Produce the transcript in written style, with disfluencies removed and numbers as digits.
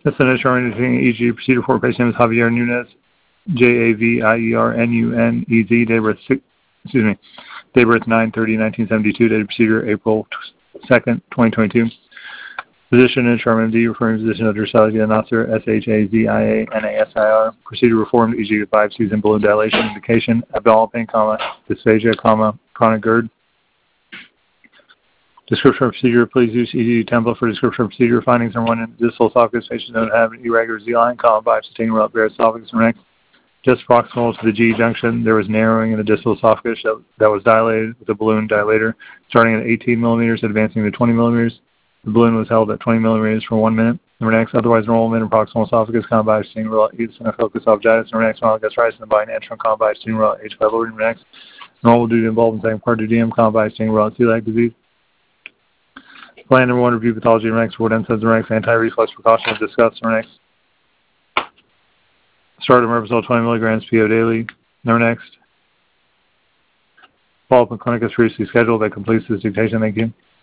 Lieutenant Charming EG procedure for patient name is Javier Nunez, Javiernunez, date of birth 9/30/1972, date of procedure April 2nd, 2022. Physician and Charming MD, referring physician Dr. Salazar Nasser, SHAZIA NASIR, procedure reformed EG with biopsies and balloon dilation, indication abdominal pain, dysphagia, chronic GERD. Description of procedure, please use EG template for description of procedure. Findings are one in distal esophagus. Patients don't have an irregular Z-line, biopsy taken around bare esophagus and neck. Just proximal to the G junction, there was narrowing in the distal esophagus that was dilated with a balloon dilator, starting at 18 millimeters, advancing to 20 millimeters. The balloon was held at 20 millimeters for 1 minute. Next, otherwise normal mid and proximal esophagus, biopsy taken around eosinophilus esophagitis. Next, mild gastritis and body antrum, biopsy taken around H. pylori. Next, normal due to involvement in part duodenum, biopsy taken around celiac disease. Plan number 1, review pathology. Next, word NSAIDs. Next, anti-reflux precautions discussed. Next, start of Meprazole 20 milligrams PO daily. Next, follow-up in clinic as previously scheduled. That completes this dictation. Thank you.